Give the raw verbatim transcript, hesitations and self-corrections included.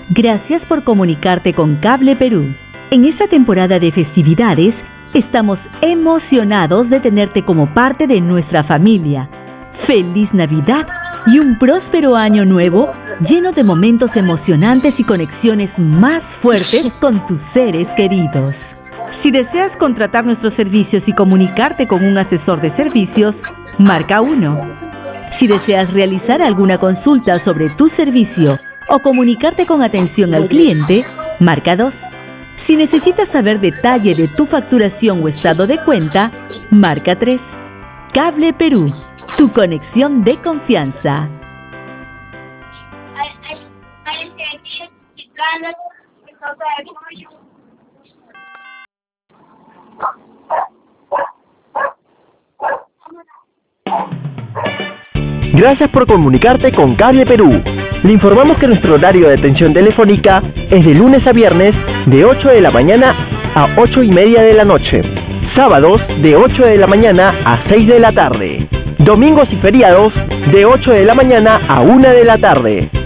Gracias por comunicarte con Cable Perú. En esta temporada de festividades, estamos emocionados de tenerte como parte de nuestra familia. ¡Feliz Navidad y un próspero año nuevo lleno de momentos emocionantes y conexiones más fuertes con tus seres queridos! Si deseas contratar nuestros servicios y comunicarte con un asesor de servicios, marca uno. Si deseas realizar alguna consulta sobre tu servicio o comunicarte con atención al cliente, marca dos. Si necesitas saber detalle de tu facturación o estado de cuenta, marca tres. Cable Perú, tu conexión de confianza. Gracias por comunicarte con Cable Perú. Le informamos que nuestro horario de atención telefónica es de lunes a viernes de ocho de la mañana a ocho y media de la noche. Sábados de ocho de la mañana a seis de la tarde. Domingos y feriados de ocho de la mañana a una de la tarde.